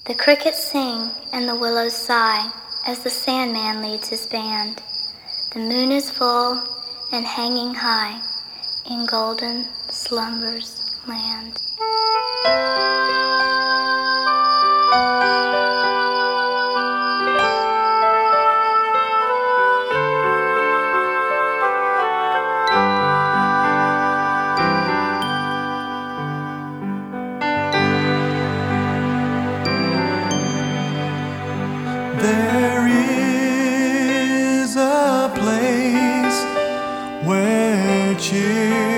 The crickets sing and the willows sigh as the Sandman leads his band. The moon is full and hanging high in golden slumbers land. There is a place where cheer